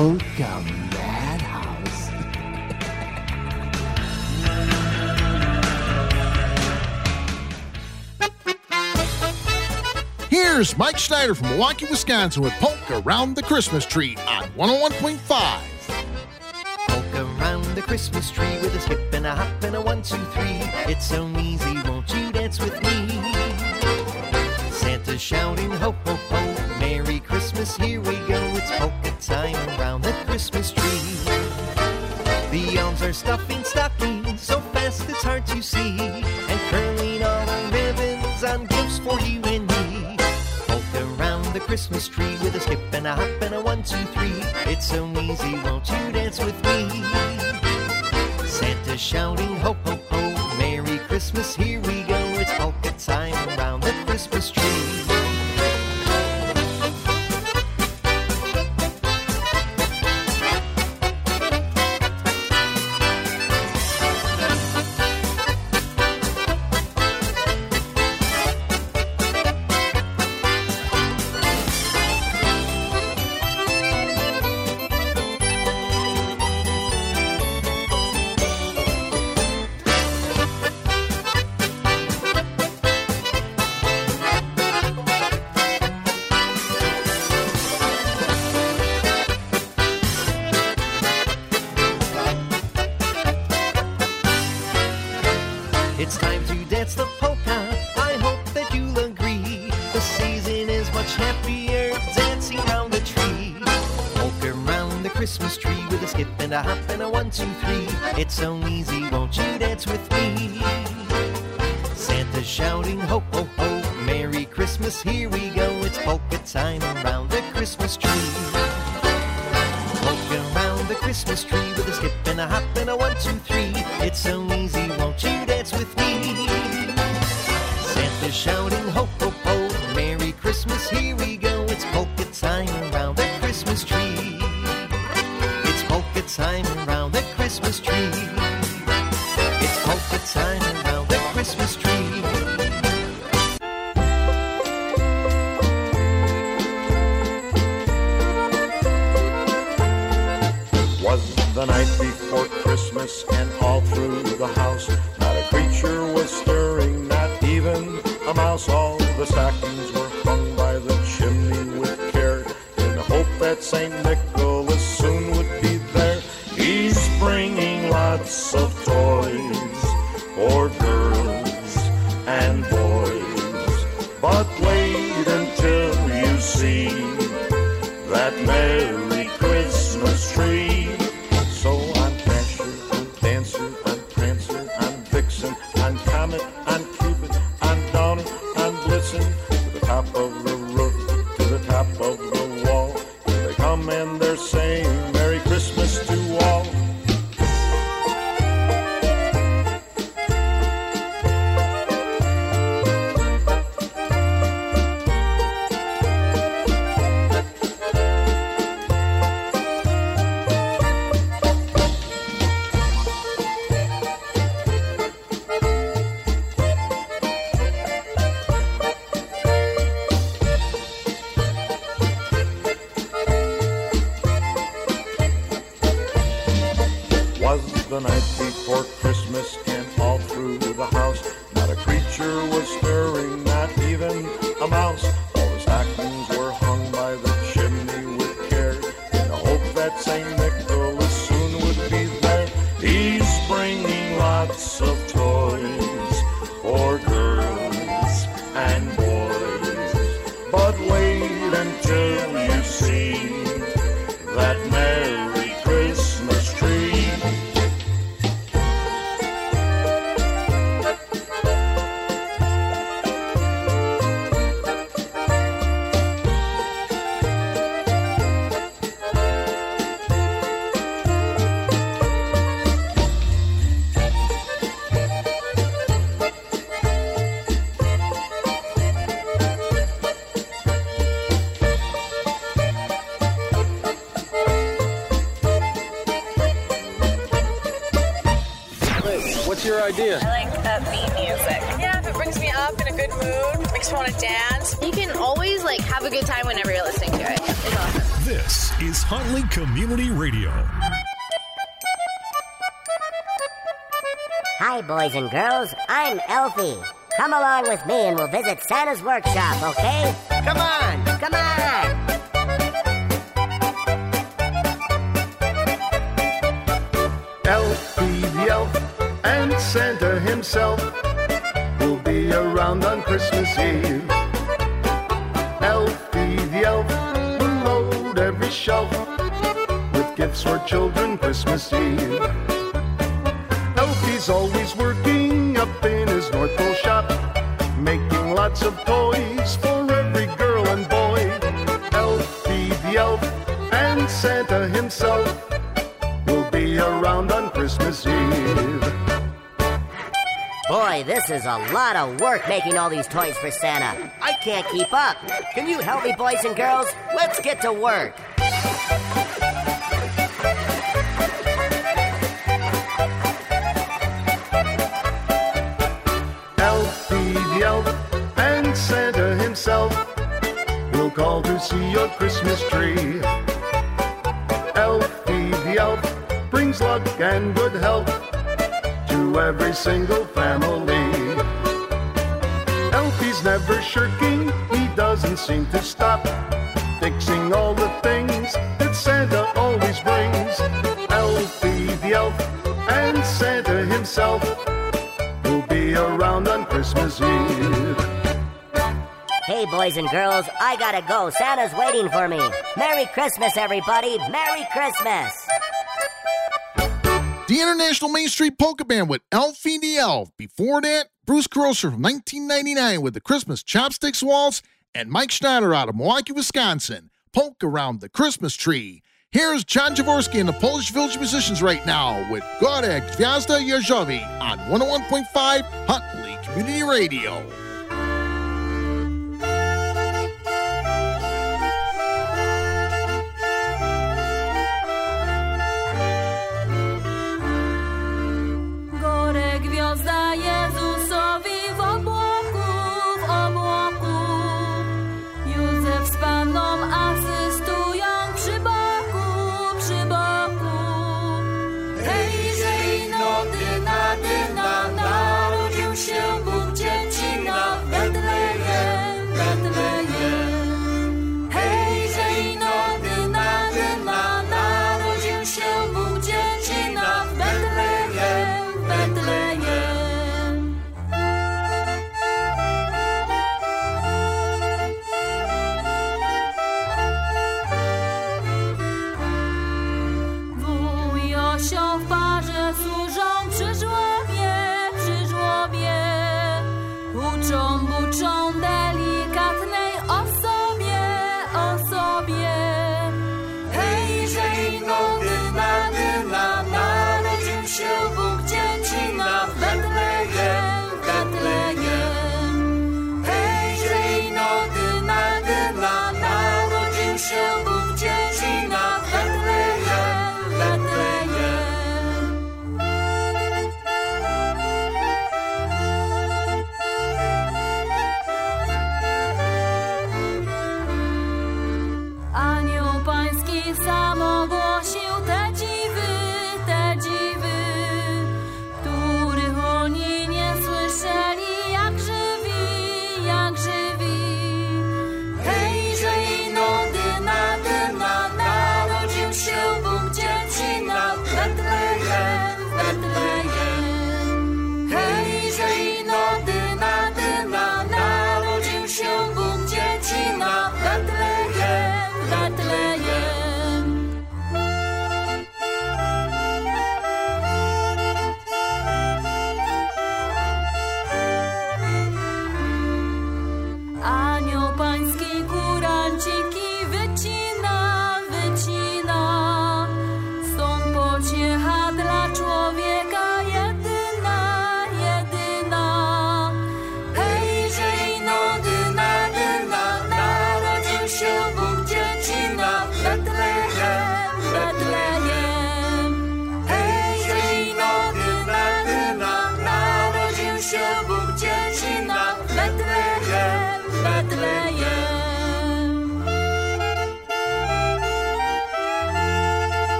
Polka Madhouse. Here's Mike Schneider from Milwaukee, Wisconsin with Polka Around the Christmas Tree on 101.5. Polka around the Christmas tree with a skip and a hop and a 1, 2, 3. It's so easy, won't you dance with me? Santa's shouting, ho, ho, ho, Merry Christmas, here we go. It's polka time around the Christmas tree. The elves are stuffing stockings so fast it's hard to see, and curling all the ribbons on gifts for you and me. Polka around the Christmas tree with a skip and a hop and a 1, 2, 3. It's so easy, won't you dance with me? Santa's shouting, ho, ho, ho, Merry Christmas, here we go. It's polka time around the Christmas tree. It's time to dance the polka, I hope that you'll agree. The season is much happier dancing round the tree. Polka around the Christmas tree with a skip and a hop and a 1, 2, 3. It's so easy, won't you dance with me? Santa's shouting, ho, ho, ho, Merry Christmas, here we go. It's polka time around the Christmas tree. Polka around the Christmas tree with a skip and a hop and a 1, 2, 3. It's so easy, won't you dance with me? Santa's shouting, ho, ho, ho, Merry Christmas, here we go. It's polka time around the Christmas tree. It's polka time around the Christmas tree. It's polka time around the Christmas tree. The night before Christmas, and all through the house not a creature was stirring, not even a mouse. All the stockings were hung by the chimney with care, in the hope that St. Nicholas soon would be there. He's bringing lots of toys for girls and boys, but wait until you see that Merry Christmas tree. So I'm Dasher, I'm Dancer, I'm Prancer, I'm Vixen, I'm Comet, I'm Cupid, I'm Donner, I'm Blitzen. To the top of the roof, to the top of the wall, here they come and they're saying Merry Christmas to all. The night before Christmas, and all through the house not a creature was stirring, not even a mouse. All the stockings were hung by the chimney with care, in the hope that St. Nicholas soon would be there. He's bringing lots of toys for girls and boys, but wait until you see that Merry Christmas tree. What's your idea? I like upbeat music. Yeah, if it brings me up in a good mood, makes me want to dance. You can always have a good time whenever you're listening to it. It's awesome. This is Huntley Community Radio. Hi, boys and girls. I'm Elfie. Come along with me and we'll visit Santa's workshop, okay? Come on, come on! Elfie the elf and Santa himself will be around on Christmas Eve. Elfie the elf will load every shelf with gifts for children Christmas Eve. Elfie's always working up in his North Pole shop, making lots of toys for every girl and boy. Elfie the elf and Santa himself will be around on Christmas Eve. Boy, this is a lot of work making all these toys for Santa. I can't keep up. Can you help me, boys and girls? Let's get to work. Elfie the elf and Santa himself will call to see your Christmas tree. Elfie the elf brings luck and good health to every single family. Elfie's never shirking, he doesn't seem to stop, fixing all the things that Santa always brings. Elfie the elf and Santa himself will be around on Christmas Eve. Hey, boys and girls, I gotta go. Santa's waiting for me. Merry Christmas, everybody. Merry Christmas. The International Main Street Polka Band with Elfie the Elf. Before that, Bruce Grosser from 1999 with the Christmas Chopsticks Waltz, and Mike Schneider out of Milwaukee, Wisconsin, Polka Around the Christmas Tree. Here's John Jaworski and the Polish Village Musicians right now with Godek Gwiazda Jeżowi on 101.5 Huntley Community Radio. Gwiazda Jezusowi w obłoku, Józef z Panną asystują przy boku. Hejże i no dyna, narodził się Bóg dziecina.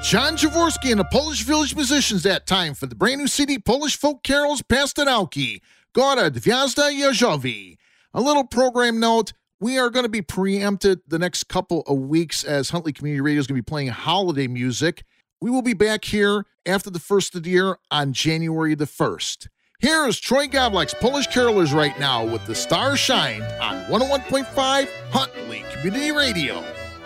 John Jaworski and the Polish Village Musicians that time for the brand new CD Polish Folk Carols Pasterałki, Góra Gwiazda Jeżowi. A little program note, we are going to be preempted the next couple of weeks as Huntley Community Radio is going to be playing holiday music. We will be back here after the first of the year on January the 1st. Here is Troy Gavlik's Polish Carolers right now with The Stars Shine on 101.5 Huntley Community Radio.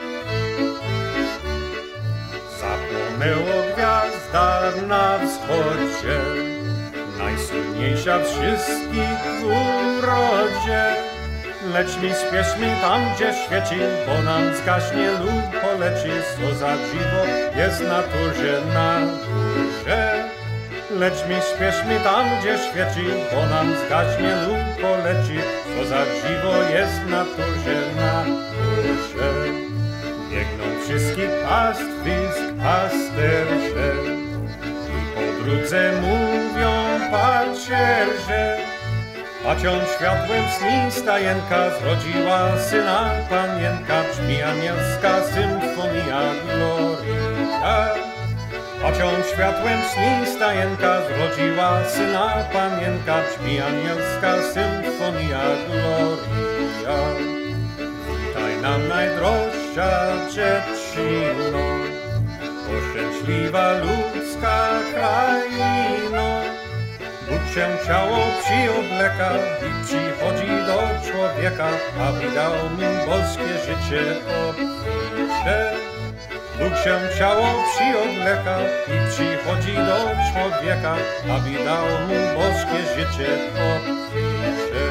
Zapłonęło gwiazda na wschodzie, najsłynniejsza z wszystkich w urodzie. Lecz mi spieszmy tam, gdzie świeci, bo nam zgaśnie lub poleci. Co za dziwo jest na turze na górze. Lecz mi spieszmy tam, gdzie świeci, bo nam zgaśnie lub poleci. Co za dziwo jest na turze na górze. Biegną wszystkich pastwisk pasterze i po drodze mówią pacierze. Pacią światłem sni stajenka, zrodziła syna panienka, brzmi anielska symfonia gloria. Pacią światłem sni stajenka, zrodziła syna panienka, brzmi anielska symfonia gloria. Witaj nam najdroższa dziewczyno, poszczęśliwa ludzka kraino. Bóg się ciało przyobleka i przychodzi do człowieka, aby dał mu boskie życie obficie. Bóg się ciało przyobleka i przychodzi do człowieka, aby dał mu boskie życie obficie.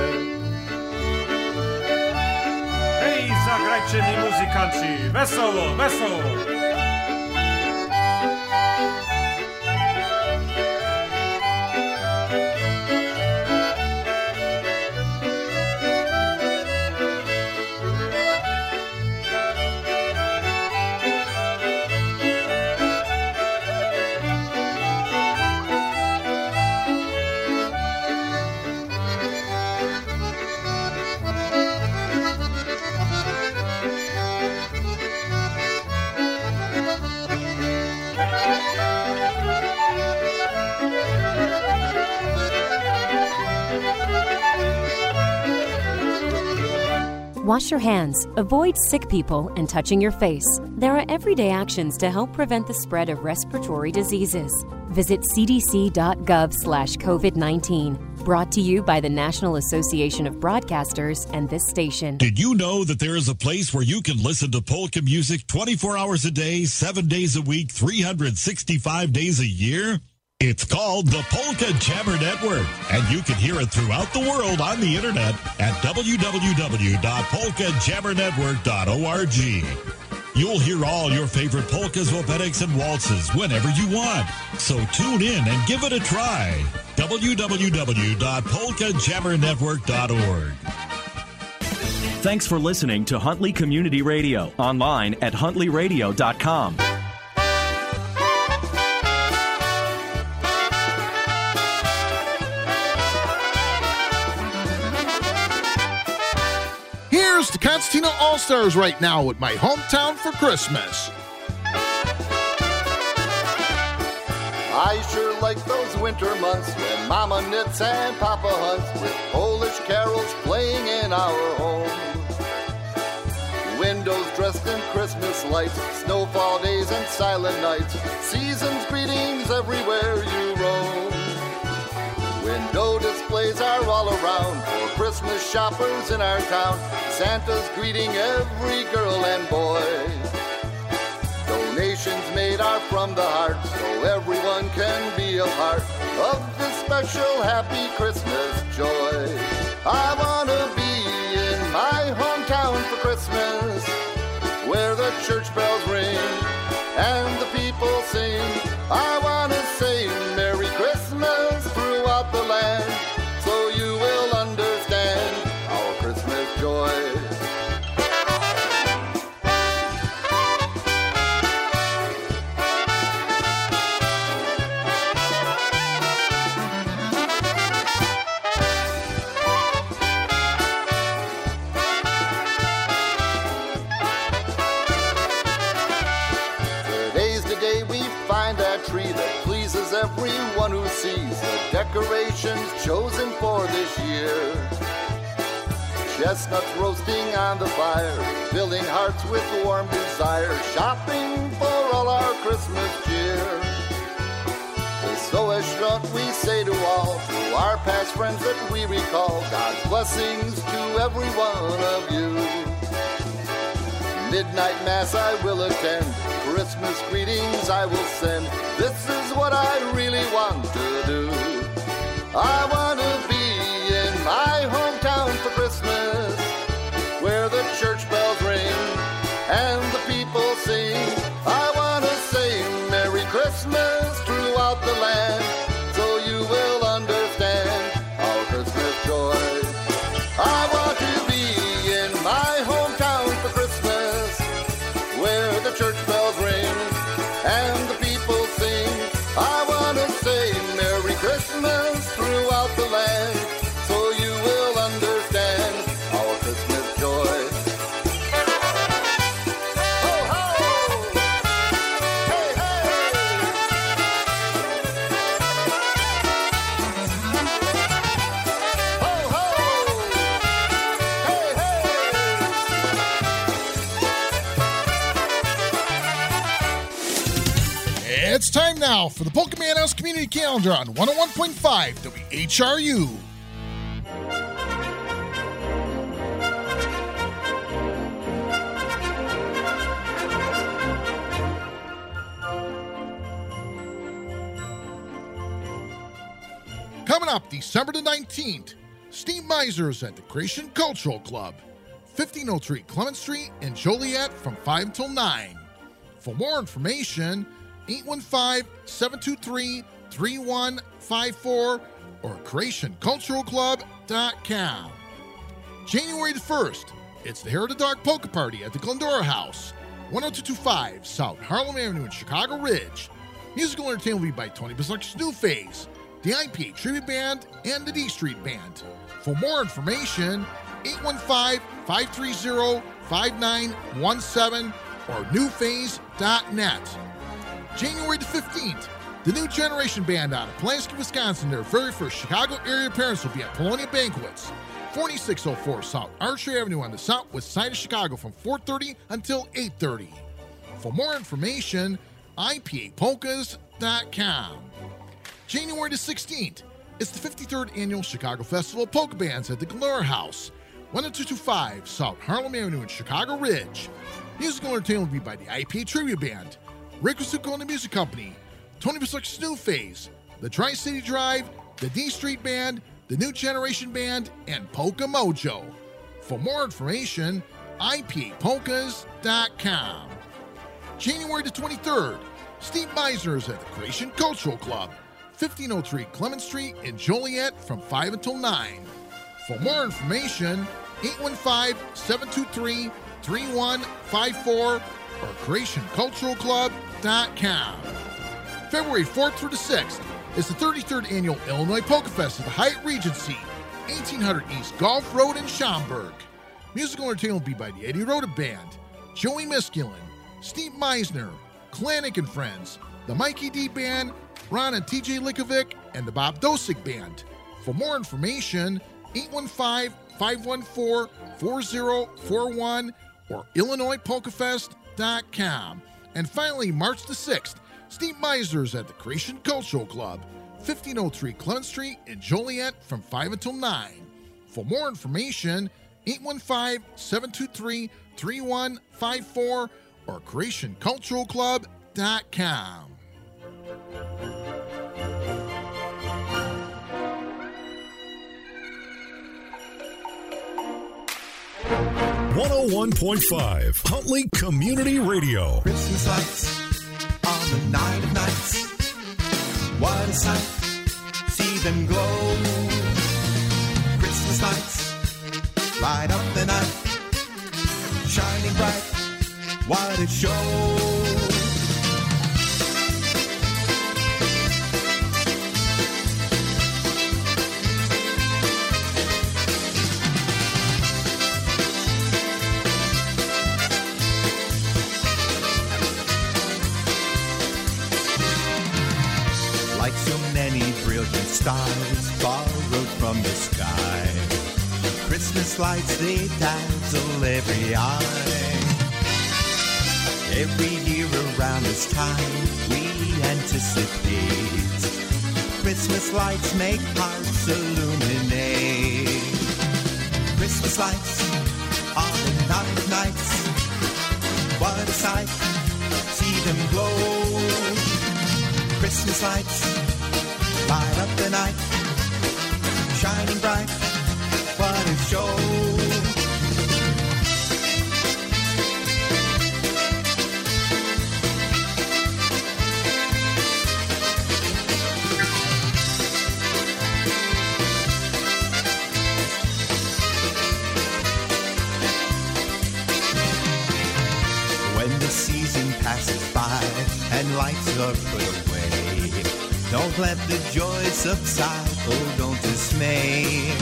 Hej, zagrajcie mi muzykanci, wesoło, wesoło! Wash your hands, avoid sick people, and touching your face. There are everyday actions to help prevent the spread of respiratory diseases. Visit cdc.gov/COVID-19. Brought to you by the National Association of Broadcasters and this station. Did you know that there is a place where you can listen to polka music 24 hours a day, 7 days a week, 365 days a year? It's called the Polka Jammer Network, and you can hear it throughout the world on the internet at www.polkajammernetwork.org. You'll hear all your favorite polkas, opetics, and waltzes whenever you want. So tune in and give it a try. www.polkajammernetwork.org. Thanks for listening to Huntley Community Radio, online at huntleyradio.com. Here's the Constantina All-Stars right now with My Hometown for Christmas. I sure like those winter months when Mama knits and Papa hunts with Polish carols playing in our home. Windows dressed in Christmas lights, snowfall days and silent nights, season's greetings everywhere you roam. Window displays are all around for Christmas shoppers in our town. Santa's greeting every girl and boy. Donations made are from the heart, so everyone can be a part of this special happy Christmas joy. I want to be in my hometown for Christmas, where the church bells ring and the people sing. I want to say Merry Christmas throughout the land, so you will understand our Christmas joy. everyone who sees the decorations chosen for this year. Chestnuts roasting on the fire, filling hearts with warm desire, shopping for all our Christmas cheer. So Eshrut we say to all, to our past friends that we recall, God's blessings to every one of you. Midnight Mass I will attend, Christmas greetings I will send. This is what I really want to do. I want to be in my hometown for Christmas, where the church bells ring and the people sing. I want to say Merry Christmas throughout the land, so you will understand our Christmas joy. I want to be in my hometown for Christmas, where the church bells ring and the people sing. I want to say Merry Christmas throughout the land, so you will understand our Christmas joy. It's time now for the Pokemon House Community Calendar on 101.5 WHRU. Coming up December the 19th, Steve Meisers at the Creation Cultural Club, 1503 Clement Street in Joliet from 5 until 9. For more information, 815-723-3154 or creationculturalclub.com. January the 1st, it's the Hair of the Dog Polka Party at the Glendora House, 10225 South Harlem Avenue in Chicago Ridge. Musical entertainment will be by Tony Bisluck's New Phase, the IPA Tribute Band, and the D Street Band. For more information, 815-530-5917 or newphase.net. January the 15th, the New Generation Band out of Pulaski, Wisconsin, their very first Chicago area appearance will be at Polonia Banquets, 4604 South Archer Avenue on the southwest side of Chicago from 4:30 until 8:30. For more information, IPApolkas.com. January the 16th, it's the 53rd Annual Chicago Festival of Polka Bands at the Glendora House, 10225 South Harlem Avenue in Chicago Ridge. Musical entertainment will be by the IPA Tribute Band, Rick Wasuko and the Music Company, Tony Bisluck's New Phase, the Tri-City Drive, the D Street Band, the New Generation Band, and Polka Mojo. For more information, IPApolkas.com. January the 23rd, Steve Meisers at the Creation Cultural Club, 1503 Clement Street in Joliet from 5 until 9. For more information, 815-723-3154 or creationculturalclub.com. February 4th through the 6th is the 33rd Annual Illinois Polka Fest at the Hyatt Regency, 1800 East Gulf Road in Schaumburg. Musical entertainment will be by the Eddie Rhoda Band, Joey Miskulin, Steve Meisner, Klanik and Friends, the Mikey D Band, Ron and TJ Likovic, and the Bob Dosick Band. For more information, 815-514-4041 or IllinoisPolkaFest.com. And finally, March the 6th, Steve Meisers at the Creation Cultural Club, 1503 Clement Street in Joliet from 5 until 9. For more information, 815-723-3154 or creationculturalclub.com. .5 Huntley Community Radio. Christmas lights on the night of nights. What a sight, see them glow. Christmas lights light up the night, shining bright, what a show. stars borrowed from the sky. Christmas lights, they dazzle every eye. Every year around this time, we anticipate. Christmas lights make hearts illuminate. Christmas lights on the night of nights. What a sight, see them glow. Christmas lights light up the night, shining bright, what a show. When the season passes by and lights are put away, don't let the joy subside, oh don't dismay.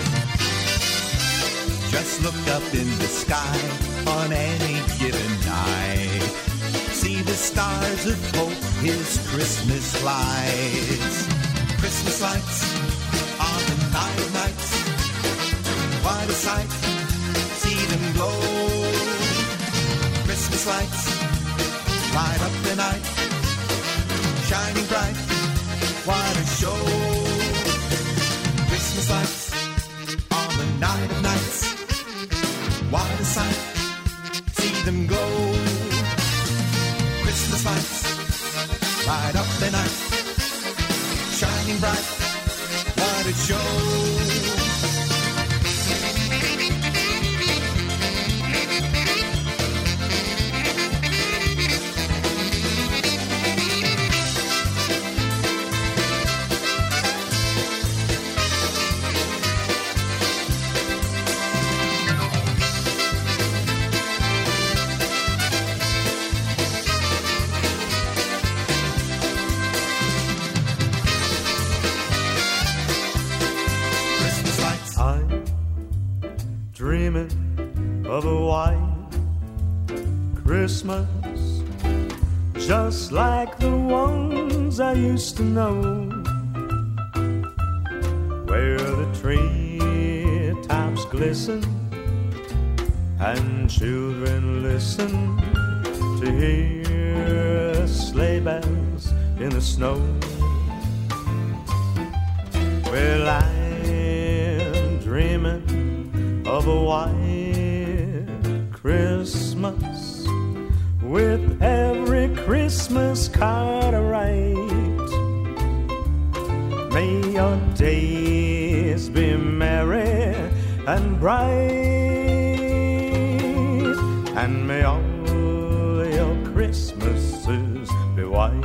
Just look up in the sky on any given night. See the stars of hope, his Christmas lights. Christmas lights on the night of nights. What a sight, see them glow. Christmas lights light up the night, shining bright, what a show. Christmas lights on the night of nights. What a sight, see them glow. Christmas lights light up the night, shining bright, what a show. Of a white Christmas, just like the ones I used to know, where the tree tops glisten and children listen to hear sleigh bells in the snow. Well, I'm dreaming of a white Christmas, with every Christmas card I write. May your days be merry and bright, and may all your Christmases be white.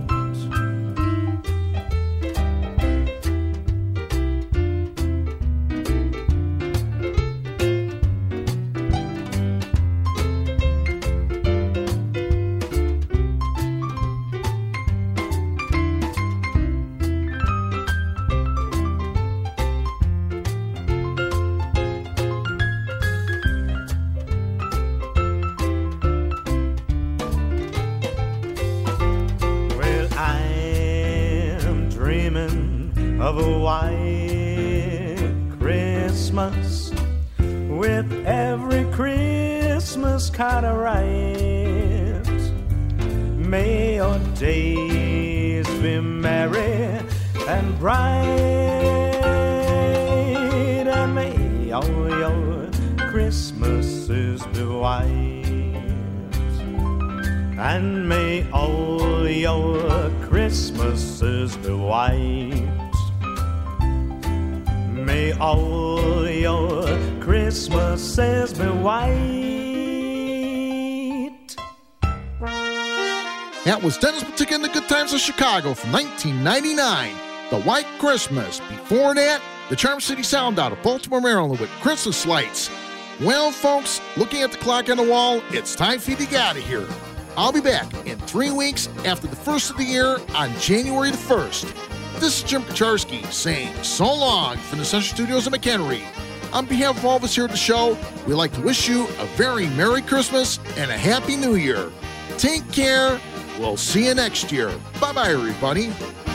Of a white Christmas, with every Christmas card I write. May your days be merry and bright, and may all your Christmases be white, and may all your Christmases be white. May all your Christmases be white. That was Dennis Batica and the Good Times of Chicago from 1999, The White Christmas. Before that, the Charm City Sound out of Baltimore, Maryland with Christmas Lights. Well, folks, looking at the clock on the wall, it's time for you to get out of here. I'll be back in 3 weeks after the first of the year on January the 1st. This is Jim Kacharski saying so long from the Central Studios in McHenry. On behalf of all of us here at the show, we'd like to wish you a very Merry Christmas and a Happy New Year. Take care. We'll see you next year. Bye-bye, everybody.